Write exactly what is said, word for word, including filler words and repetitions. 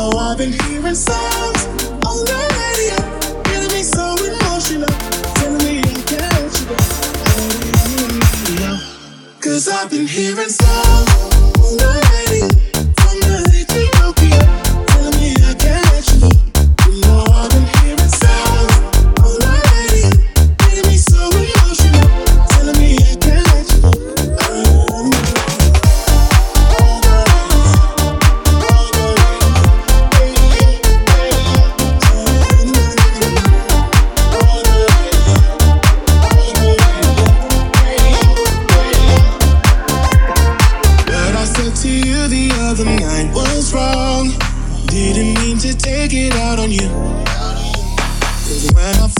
I've been hearing songs on the radio, getting me so emotional, telling me I can't let you go. Cause I've been hearing songs on the radio, from the Ethiopia, telling me I can't let you go. You know I've been hearing songs on the radio, getting me so emotional, telling me I can't let you go. The night was wrong. Didn't mean to take it out on you. Cause when I